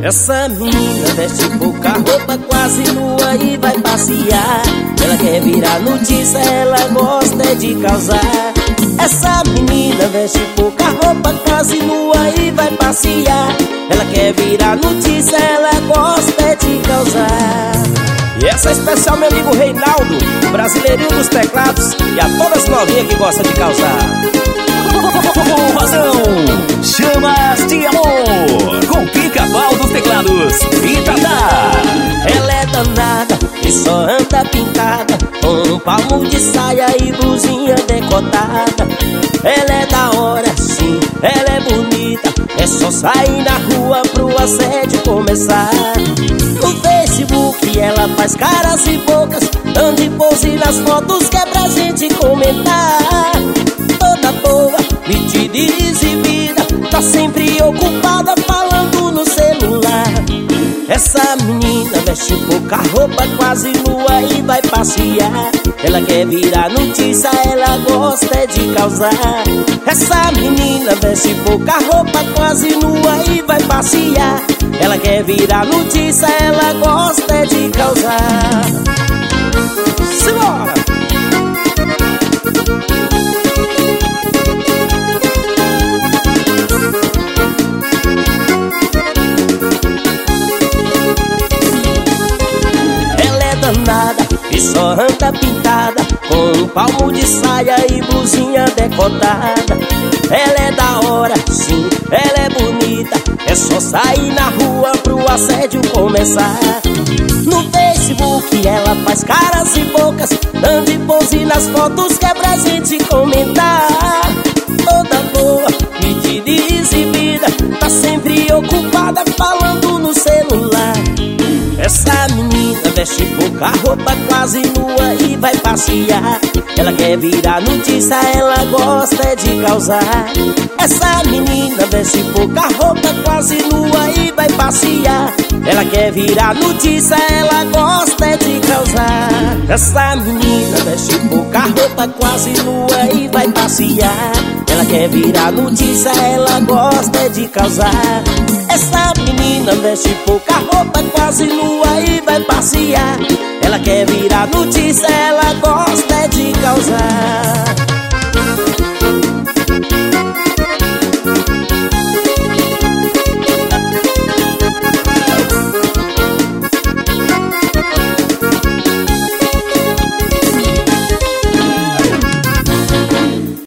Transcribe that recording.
Essa menina veste pouca roupa, quase nua e vai passear. Ela quer virar notícia, ela gosta de causar. Essa menina veste pouca roupa, quase nua e vai passear. Ela quer virar notícia, ela gosta de causar. E essa é especial meu amigo Reinaldo, o brasileirinho dos teclados, e a todas as novinhas que gostam de causar. Forrozão, Chamas de Amor, com Pica-Pau dos teclados e Tatá. Ela é danada e só anda pintada, com um palmo de saia e blusinha decotada. Ela é da hora, sim, ela é bonita, é só sair na rua pro assédio começar. No Facebook ela faz caras e bocas, dando pose nas fotos que é pra gente comentar. Toda boa, metida e exibida, tá sempre ocupada falando no celular. Essa menina veste pouca roupa, quase nua e vai passear. Ela quer virar notícia, ela gosta de causar. Essa menina veste pouca roupa, quase nua e vai passear. Ela quer virar notícia, ela gosta de causar. Simbora! Danada e só anda pintada, com um palmo de saia e blusinha decotada. Ela é da hora, sim, ela é bonita, é só sair na rua pro assédio começar. No Facebook ela faz caras e bocas, dando pose nas fotos que é pra gente comentar. Toda boa, metida e exibida, tá sempre ocupada falando no celular. Essa menina veste pouca roupa, quase nua e vai passear. Ela quer virar notícia, ela gosta de causar. Essa menina veste pouca roupa, quase nua e vai passear. Ela quer virar notícia, ela gosta de causar. Essa menina veste pouca roupa, quase nua e vai passear. Ela quer virar notícia, ela gosta de causar. Essa menina veste pouca roupa, quase nua e vai passear. Ela quer virar notícia, ela gosta de causar.